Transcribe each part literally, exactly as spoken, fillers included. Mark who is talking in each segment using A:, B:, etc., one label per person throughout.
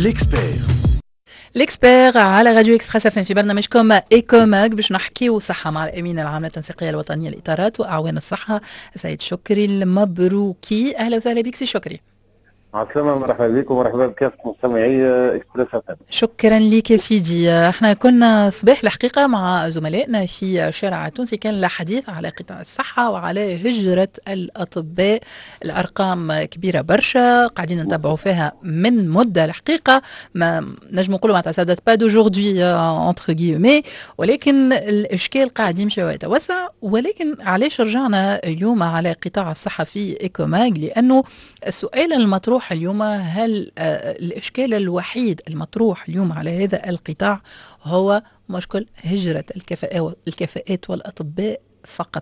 A: ليكسبير
B: ليكسبير على راديو اكسبريس اف ام في برنامجكم ايكوماك باش نحكيو صحه مع الامين العام للتنسيقيه الوطنيه للاطارات واعوان الصحه سيد شكري المبروكي. اهلا وسهلا بك سي شكري.
C: عسلامة، مرحبا بكم ومرحبا بكافة مستمعي اكسبريس اف ام.
B: شكرا لك يا سيدي. احنا كنا صباح الحقيقه مع زملائنا في الشارع التونسي، كان الحديث على قطاع الصحه وعلى هجره الاطباء. الارقام كبيره برشا، قاعدين نتابعوا فيها من مده الحقيقه، ما نجم نقولوا ما تعتادت با دوجوردي انتر غيومي، ولكن الاشكال قاعد يمشي ويتوسع. ولكن علاش رجعنا اليوم على قطاع الصحه في ايكوماج؟ لانه السؤال المطروح اليوم، هل الإشكال الوحيد المطروح اليوم على هذا القطاع هو مشكل هجرة الكفاءات والأطباء فقط؟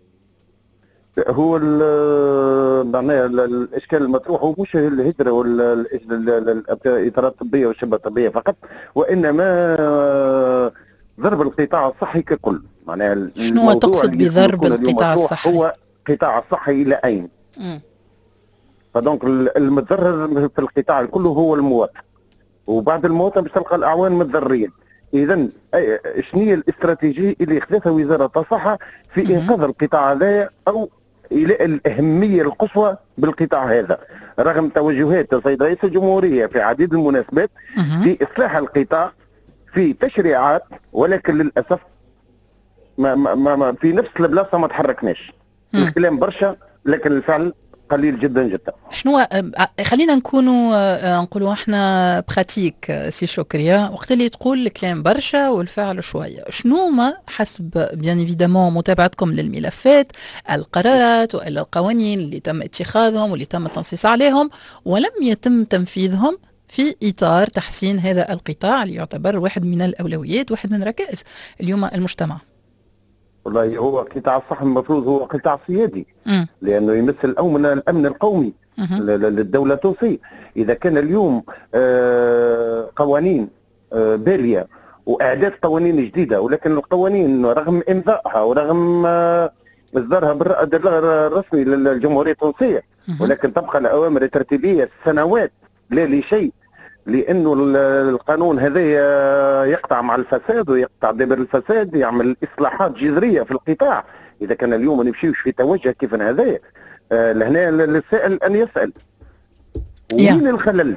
C: هو معناها الإشكال المطروح هو مش الهجرة والإطارات الطبية والشبه الطبية فقط، وإنما ضرب القطاع الصحي ككل. معناها
B: شنو تقصد بضرب القطاع الصحي؟
C: هو القطاع الصحي إلى أين؟ م. فدونك المتضرر في القطاع الكل هو المواطن، وبعد المواطن باش تلقى الاعوان متضررين. اذا شنو هي الاستراتيجيه اللي اخذتها وزاره الصحه في انقاذ القطاع هذا او الى الاهميه القصوى بالقطاع هذا، رغم توجهات السيد رئيس الجمهوريه في عديد المناسبات في اصلاح القطاع في تشريعات، ولكن للاسف ما ما ما في نفس البلاصه ما تحركناش. الكلام برشا لكن الفعل قليل جدا جدا.
B: شنو خلينا نكونوا نقولوا احنا براتيك سي شكريا، وقت اللي تقول الكلام برشا والفعل شويه، شنو ما حسب بيان ايفيدامون متابعتكم للملفات، القرارات والا القوانين اللي تم اتخاذهم واللي تم التنصيص عليهم ولم يتم تنفيذهم في اطار تحسين هذا القطاع اللي يعتبر واحد من الاولويات، واحد من ركائز اليوم المجتمع؟
C: والله هو قطاع الصحة المفروض هو قطاع سيادي، م. لأنه يمثل الأمن الأمن القومي للدولة التونسية. إذا كان اليوم قوانين بالية وإعداد قوانين جديدة، ولكن القوانين رغم إمضائها ورغم إصدارها بالرائد الرسمي للجمهورية التونسية، ولكن تبقى الأوامر الترتيبية سنوات لا لشيء، لانه القانون هذا يقطع مع الفساد ويقطع دبر الفساد، يعمل اصلاحات جذريه في القطاع. اذا كان اليوم ما نمشيوش في توجه كيف هذا، آه لهنا للسائل ان يسال وين الخلل.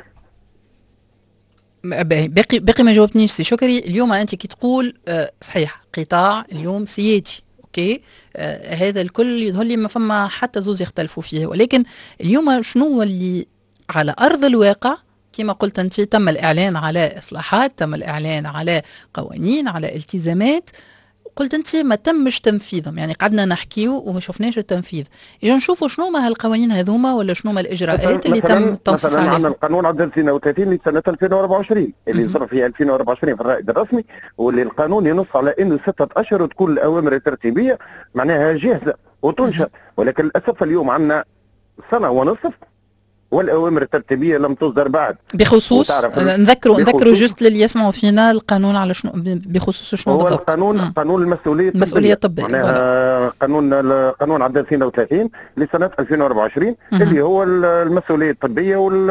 B: باقي باقي ما جاوبتنيش سي شكري. اليوم انت كي تقول آه صحيح قطاع اليوم سيادي، اوكي، آه هذا الكل يظهر لي ما فما حتى زوز يختلفوا فيه، ولكن اليوم شنو اللي على ارض الواقع؟ كما قلت أنت تم الإعلان على إصلاحات، تم الإعلان على قوانين، على التزامات، قلت أنت ما تمش تنفيذهم، يعني قعدنا نحكيو وما شفناش التنفيذ. إذا نشوفوا شنو ما هالقوانين هذوما ولا شنو ما الإجراءات اللي تم التنصيص عليها.
C: مثلا عندنا القانون عدد اثنين وثلاثين لسنة ألفين وأربعة وعشرين اللي صدر في ألفين وأربعة وعشرين في الرائد الرسمي، واللي القانون ينص على انه ستة اشهر تكون الاوامر الترتيبيه معناها جاهزه وتنشر، ولكن للاسف اليوم عندنا سنه ونصف والاوامر الترتيبيه لم تصدر بعد.
B: بخصوص نذكروا نذكروا جوست للي يسمعوا فينا القانون على شنو بخصوص شنو
C: هو
B: بالضبط؟
C: القانون مم. قانون المسؤوليه الطبيه،
B: المسؤوليه الطبيه
C: معناها قانون القانون عدد اثنين وثلاثين لسنه ألفين وأربعة وعشرين مم. اللي هو المسؤوليه الطبيه وال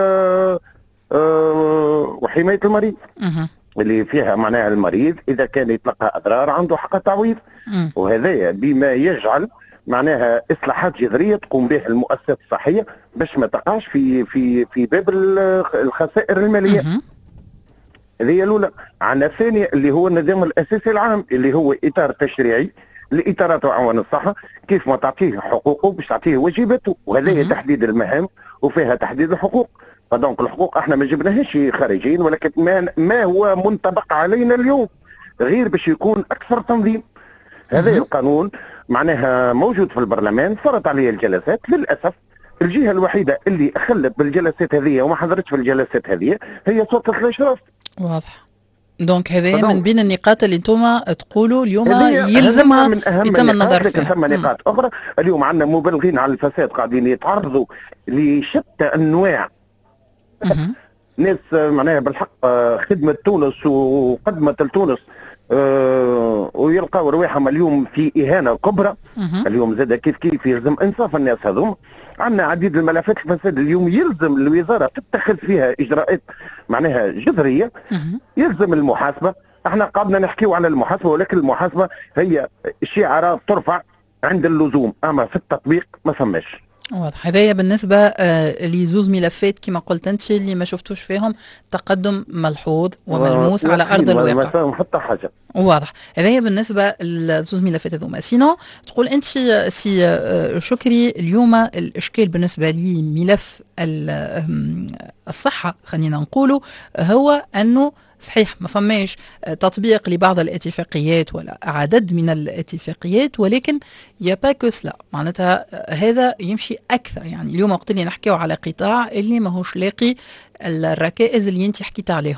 C: وحمايه المريض، مم. اللي فيها معناها المريض اذا كان يتلقى اضرار عنده حق التعويض، وهذا بما يجعل معناها اصلاحات جذريه تقوم بها المؤسسات الصحيه باش ما تقعش في في في باب الخسائر الماليه. هذه الاولى. عندنا الثانيه اللي هو النظام الاساسي العام اللي هو اطار تشريعي لاطارات وعوان الصحه، كيف ما تعطيه حقوقه باش تعطيه واجباته، وهذا تحديد المهام وفيها تحديد الحقوق. فدونك الحقوق احنا ما جبناهاش خارجين، ولكن ما, ما هو منطبق علينا اليوم غير باش يكون اكثر تنظيم. هذا القانون معناها موجود في البرلمان، صارت عليه الجلسات، للاسف الجهه الوحيده اللي اخلت بالجلسات هذه وما حضرتش في الجلسات هذه هي سلطه الاشراف.
B: واضح. دونك هذه من بين النقاط اللي انتم تقولوا اليوم يلزمها يتم النظر فيها.
C: ثم نقاط اخرى. اليوم عندنا مبالغين على الفساد قاعدين يتعرضوا لشتى انواع ناس معناها بالحق خدمه تونس وقدمت لتونس أه ويلقاو رواحهم اليوم في اهانه كبرى.
B: مه.
C: اليوم زاد كيف كيف يلزم انصاف الناس هذوما. عندنا عديد الملفات الفساد اليوم يلزم الوزاره تتخذ فيها اجراءات معناها جذريه.
B: مه.
C: يلزم المحاسبه. احنا قعدنا نحكيو على المحاسبه، ولكن المحاسبه هي شعارات ترفع عند اللزوم، اما في التطبيق ما فماش.
B: واضح. هذايا بالنسبة آه لزوز ملفات كما قلت أنت اللي ما شفتوش فيهم تقدم ملحوظ وملموس على أرض الواقع.
C: ما فاهم حتى حاجة.
B: واضح. هذايا بالنسبة لزوز ملفات هذوما. سينو تقول أنت سي آه شكري اليوم الإشكال بالنسبة لي ملف الصحة خلينا نقوله هو أنه صحيح ما فماش تطبيق لبعض الاتفاقيات ولا عدد من الاتفاقيات، ولكن يا باكو سلا معناتها هذا يمشي اكثر. يعني اليوم وقت اللي نحكيو على قطاع اللي ماهوش لاقي الركائز اللي انت حكيت عليهم.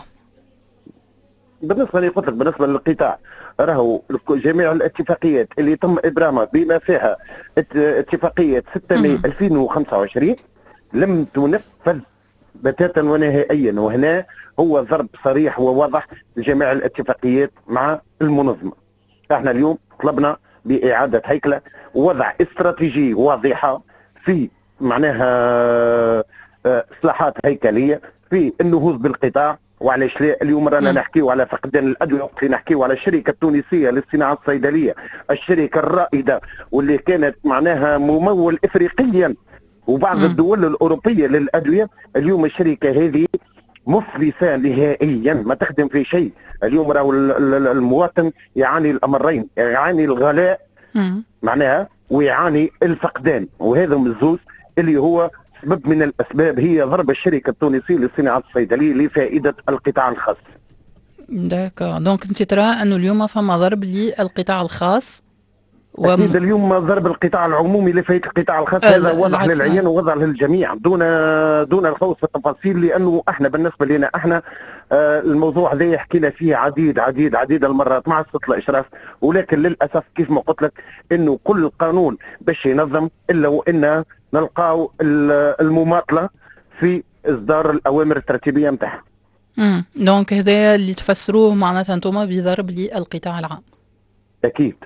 C: بالنسبه لي قلت لك بالنسبه للقطاع راهو جميع الاتفاقيات اللي تم ابرامها بما فيها اتفاقيه ستة ماي ألفين وخمسة وعشرين لم تنفذ بتاتا ونهائيا، وهنا هو ضرب صريح وواضح لجميع الاتفاقيات مع المنظمه. احنا اليوم طلبنا باعاده هيكله ووضع استراتيجيه واضحه في معناها اصلاحات هيكليه في النهوض بالقطاع. وعلاش لا اليوم رانا نحكيو على فقدان الادويه، وقت اللي نحكيو على الشركه التونسيه للصناعه الصيدليه، الشركه الرائده واللي كانت معناها ممول افريقيا وبعض م. الدول الأوروبية للأدوية. اليوم الشركة هذه مفلسة نهائيا، ما تخدم في شيء. اليوم راهو المواطن يعاني الأمرين، يعاني الغلاء م. معناها ويعاني الفقدان، وهذا من الزوز اللي هو سبب من الأسباب هي ضرب الشركة التونسية للصناعة الصيدلية لفائدة القطاع الخاص.
B: داكا دونك انت ترى انه اليوم فما ضرب للقطاع الخاص
C: و... اكيد اليوم ضرب القطاع العمومي لفائده القطاع الخاص. هذا واضح للعيان ووضع للجميع دون دون الخوض في التفاصيل، لانه احنا بالنسبه لنا احنا آه الموضوع هذا حكينا فيه عديد عديد عديد المرات مع سلطه الاشراف، ولكن للاسف كيف ما قلت لك انه كل قانون باش ينظم الا وان نلقاو المماطله في اصدار الاوامر الترتيبيه نتاعها.
B: امم دونك هذا اللي تفسروه معناتها انتم بضرب للقطاع العام.
C: اكيد.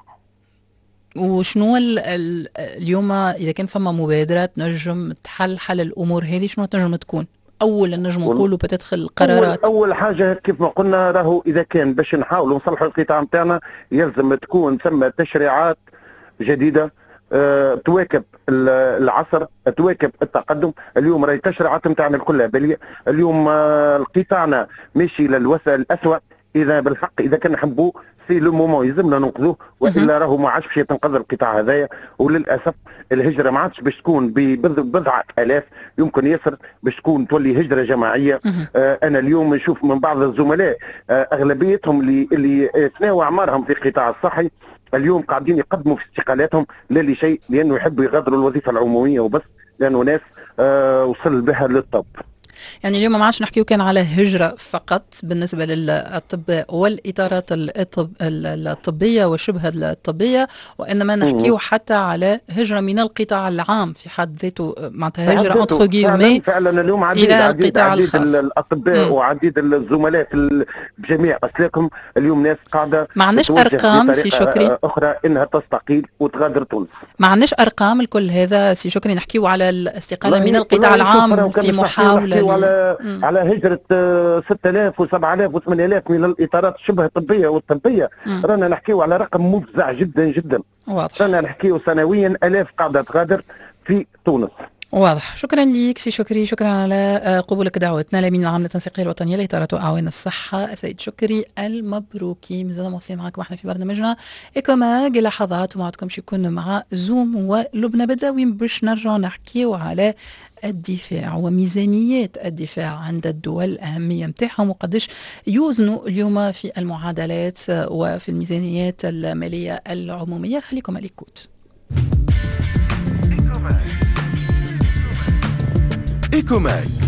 B: وشنو ال ال اليوم اذا كان فما مبادرات نجم تحل حل الامور هذه، شنو تنجم تكون؟ اول نجم نقولوا بتدخل قرارات.
C: أول, اول حاجه كيف ما قلنا راهو اذا كان باش نحاولوا نصلحوا القطاع نتاعنا يلزم تكون ثم تشريعات جديده أه تواكب العصر، تواكب التقدم. اليوم راهي التشريعات نتاعنا كلها باليه. اليوم أه قطاعنا ماشي للوسائل الاسوء. اذا بالحق اذا كان نحبوه سي لو مومون يلزمنا ننقذوه، والا راهو ما عادش باش يتنقذ القطاع هذايا. وللاسف الهجره ما عادش باش تكون ببضعه الاف، يمكن ياسر باش تكون تولي هجره جماعيه. آه انا اليوم نشوف من بعض الزملاء آه اغلبيتهم اللي اللي تناوى اعمارهم في القطاع الصحي اليوم قاعدين يقدموا في استقالاتهم لا لشيء، لانه يحبوا يغادروا الوظيفه العموميه وبس، لانه ناس آه وصل بها للطب.
B: يعني اليوم ما عادش نحكيو كان على هجرة فقط بالنسبة للأطباء والإطارات الطب الطبية وشبه الطبية، وإنما نحكيو حتى على هجرة من القطاع العام في حد ذاته، معناتها هجرة أنتخ جيومي
C: فعلا اليوم عديد
B: إلى
C: عديد
B: القطاع
C: عديد
B: الخاص.
C: الأطباء مم. وعديد الزملاء في بجميع أسلاكهم اليوم ناس قاعدة
B: ما عندناش أرقام سي شكري
C: أخرى إنها تستقيل وتغادر تونس.
B: ما عندناش أرقام الكل هذا سي شكري، نحكيو على الاستقالة من القطاع العام في محاولة
C: على مم. على هجرة ستة آلاف وسبعة آلاف وثمانية آلاف من الإطارات الشبه الطبية والطبية. مم. رانا نحكيو على رقم مفزع جدا جدا.
B: واضح.
C: رانا نحكيو سنويا آلاف قاعدة تغادر في تونس.
B: واضح. شكرا لك سي شكري، شكرا على قبولك دعوتنا الأمين العام للتنسيقية الوطنية لإطارات وأعوان الصحة السيد شكري المبروكي. مازال مواصلين معكم احنا في برنامجنا إيكوماج لحظات وما عندكمش يكون مع زوم ولبنى بدوي باش نرجع نحكيو على الدفاع وميزانيات الدفاع عند الدول، الأهمية متاعهم وقدش يوزنوا اليوم في المعادلات وفي الميزانيات المالية العمومية. خليكم على الكوت.
A: إيكوماج